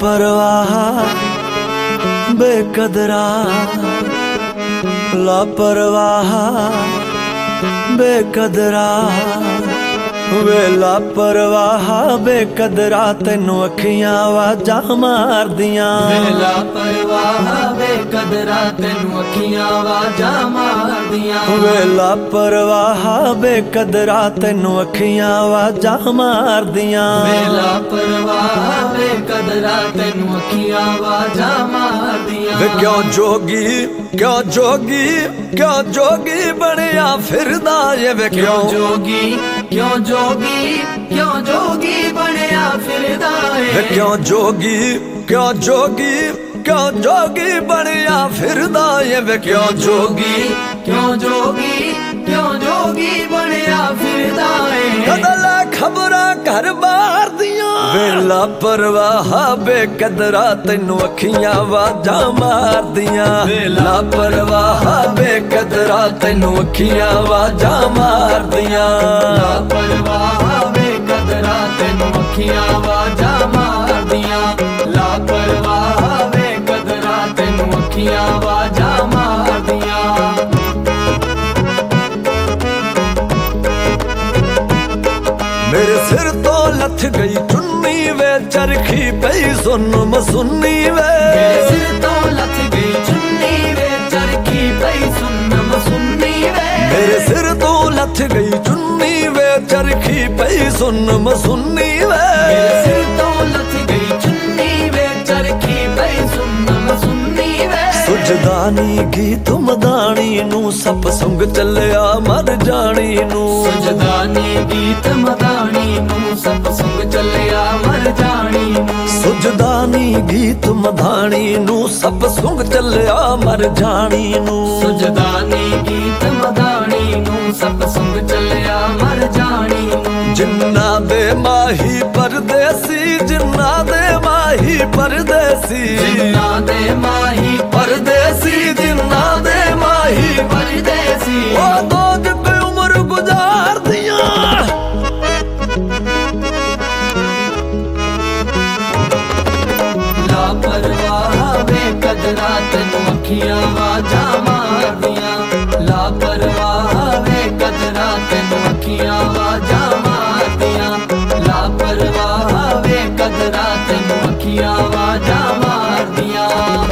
लापरवाह बेकदरा, लापरवाह बेकदरा, वे लापरवाह बेकदरा तेनू अखियां आवाजां मारदियां। लापरवाह बेकदरा तेनू अखियां आवाजां मारदियां। वे लापरवाह बेकदरा तेनू अखियां आवाजां मारदियां। लापरवाह बेकदरा तेनू अखियां आवाजां मारदियां। वे क्यों जोगी क्यों जोगी क्यों जोगी बनिया फिरदा ये वे क्यों जोगी क्यों जोगी क्यों जोगी बनिया फिरदा वे क्यों जोगी क्यों जोगी क्यों जोगी बनिया फिरदा ये वे क्यों जोगी क्यों जोगी क्यों जोगी बनिया फिरदा कदला खबरां घर बार दियां। वे लापरवाह बेकदरा तेनू अखियां आवाजां मारदियां। लापरवाह बेकदरा तेनू अखियां आवाजां मारदियां। लापरवाह बेकदरा तेनू अखियां आवाजां मारदियां। लापरवाह बेकदरा तेनू अखियां आवाजां मारदियां। मेरे सिर तो लथ गई चुन्नी वे चरखी पई सुन मसुन्नी वे। मेरे सिर तो लथ गई चुन्नी वे चरखी पई सुन मसुन्नी वे। मेरे सिर तो लथ गई चुन्नी वे चरखी पई सुन मसुन्नी वे। मेरे सिर तो लथ गई चुन्नी वे चरखी पई सुन मसुन्नी वे। सुजदानी गीत मदानी नू सप सुंग चलिया मर जानी नू। सुजदानी गीत मदानी नू सप सुंग चलिया मर जानी नू। सुजदानी गीत मदानी नू सप सुंग चलिया मर जानी नू। सुजदानी गीत मदानी नू सप सुंग चलिया मर जानी नू। जिन्ना दे माही परदेसी जिन्ना दे माही परदेसी। जिन्ना दे माही परदेसी जिन्ना दे माही परदेसी। ओ दो जग उम्र गुजार दियां। लापरवाह बेकदरा तेनू अखियां आवाजां मारदियां। लापरवाह बेकदरा तेनू अखियां आवाजां मारदियां। लापरवाह बेकदरा तेनू अखियां आवाजां मारदियां।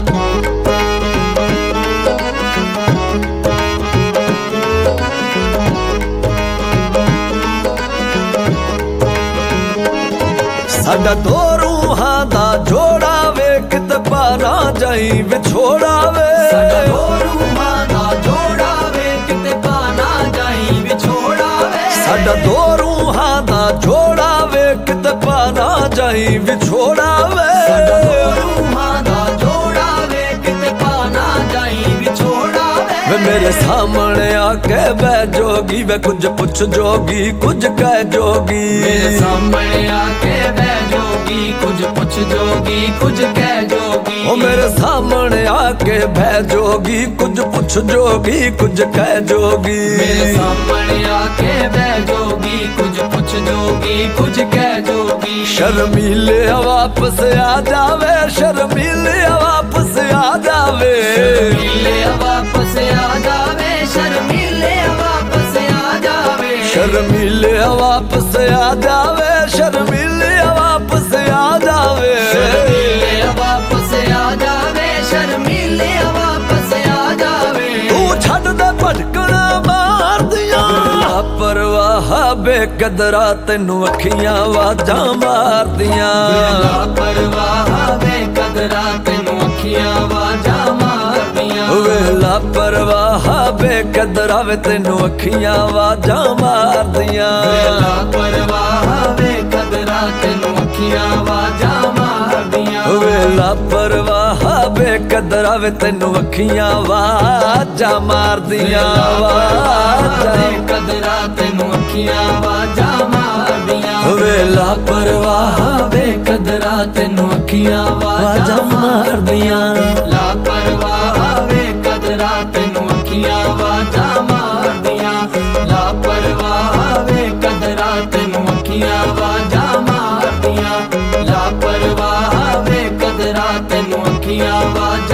साडा दो रूहां दा जोड़ा वे कित पारा जाई विछोड़ा वे। साडा दो रूहां दा जोड़ा वे किते पाना जाई विछोड़ा वे। साडा दो रूहां दा जोड़ा वे कित पारा जाई विछोड़ा वे। साडा दो रूहां दा जोड़ा वे किते पाना जाई विछोड़ा वे। वे मेरे सामने आके बह जोगी वे कुछ पुछ जोगी कुछ कह जोगी। मेरे सामने आके बह जोगी कुछ पुछ जोगी कुछ कह जोगी। ओ मेरे सामने आके बह जोगी कुछ पुछ जोगी कुछ कह जोगी। मेरे सामने आके बह जोगी कुछ पुछ जोगी कुछ कह जोगी। शर्मीले वापस आ जावे शर्मीले वापस आ जावे। शर्मीले वापस आ जावे शर्मीले वापस आ जावे। शर्मीले वापस आ जावे शर्मीले वापस आ जावे। शर्मीले वापस आ जावे शर्मीले वापस आ जावे। तू छड़ दे भटकना मार दियां। लापरवाह बेकदरा तेनू अखियां आवाजां मार दियां। लापरवाह बेकदरा तेनू अखियां आवाजां मारदियां। वे लापरवाह बेकदरा वे तेनू अखियां आवाजां मार दियां। लापरवाह बेकदरा तेनू अखियां आवाजां मारदियां। वे लापरवाह बेकदरा वे तेनू अखियां आवाजां मार दियां। बेकदरा तेनू अखियां आवाजां मारदियां। वे लापरवाह बेकदरा तेनू अखियां आवाजां मार दियां। लापरवाह बेकदरा तेनू अखियां आवाजां मारदियां। लापरवाह बेकदरा तेनू अखियां आवाजां मारदियां। लापरवाह बेकदरा ਅੱਖੀਆਂ ਆਵਾਜ਼ਾਂ